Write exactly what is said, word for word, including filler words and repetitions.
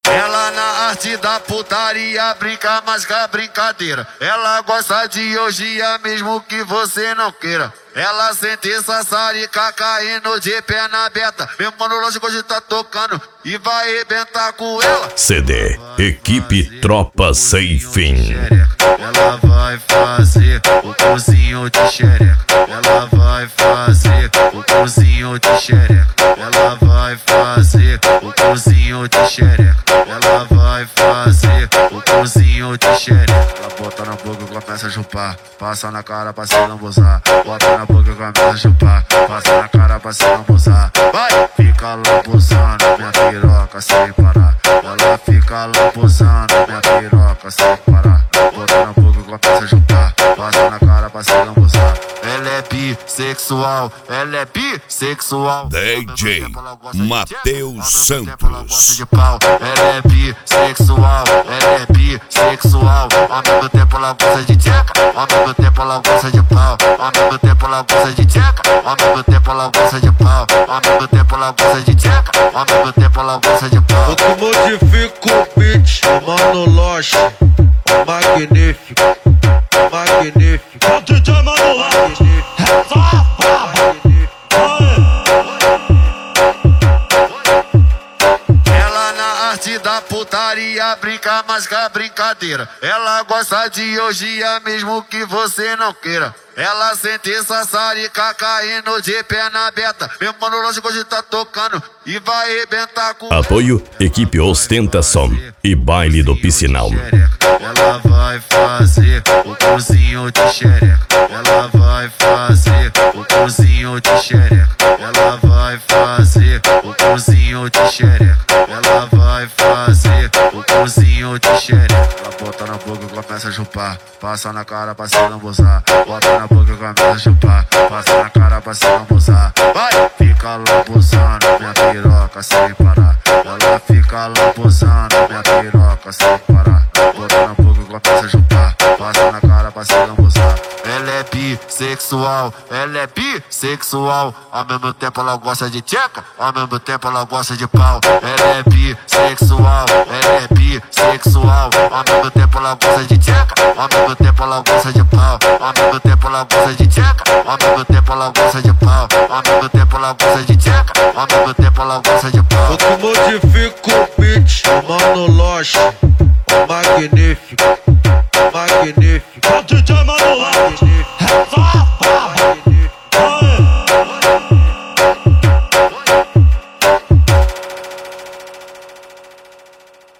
Ela na arte da putaria brinca mais que a brincadeira. Ela gosta de orgia mesmo que você não queira. Ela sente sassarica caindo de perna aberta. Mesmo no lógico hoje tá tocando e vai arrebentar com ela. C D Equipe Tropa Sem Fim. Ela vai fazer o cozinho de xereca. Ela vai fazer o cozinho de xereca. Ela vai fazer o cozinho de xereca. Ela vai fazer o cozinho de xereca. Ela bota na boca e começa a chupar. Passa na cara pra se lambuzar. Bota na boca e começa a chupar. Passa na cara pra se lambuzar. Vai! Fica lambuzando minha piroca sem parar. Ela fica lambuzando minha piroca sem parar. Bota na boca e começa a chupar. Passa na cara pra se lambuzar. Ela é bissexual, ela é bissexual. D J Matheus Santos. Ela é bissexual, ela é bissexual. Ao mesmo tempo ela gosta de tcheca, ao mesmo tempo ela gosta de pau. Ao mesmo tempo ela gosta de tcheca, ao mesmo tempo ela gosta de pau. Ao mesmo tempo ela gosta de tcheca, ao mesmo tempo ela gosta de pau. Eu que modifico o beat, o Mano Loche, o magnífico, o magnífico. O D J Mano Loche, ela na arte da putaria brinca mais que a brincadeira. Ela gosta de orgia mesmo que você não queira. Ela sente sassarica caindo de perna aberta. Mesmo no lógico hoje tá tocando e vai arrebentar com Apoio Equipe Ostentação e Baile do Piscinão. Ela vai fazer o cozinho de xereca. Ela vai fazer o cozinho de xereca. Ela vai fazer o cozinho de xereca. Ela vai fazer o cozinho de xereca. Ela bota na boca e começa a chupar. Passa na cara pra se lambuzar. Bota na boca e começa a chupar. Passa na cara pra se lambuzar. Vai! Fica lambuzando minha piroca sem parar. Ela fica lambuzando minha piroca sem parar. Bota na boca e começa a chupar. Passa na cara pra se lambuzar. Ela é bissexual, ela é bissexual. Ao mesmo tempo ela gosta de tcheca, ao mesmo tempo ela gosta de pau. Ela é bissexual, ela é bissexual. Ao mesmo tempo ela gosta de tcheca, ao mesmo tempo ela gosta de pau. Ao mesmo tempo ela gosta de tcheca, ao mesmo tempo ela gosta de pau. Ao mesmo tempo ela gosta de tcheca, ao mesmo tempo ela gosta de pau. Eu que modifico o beat, o Mano Loche.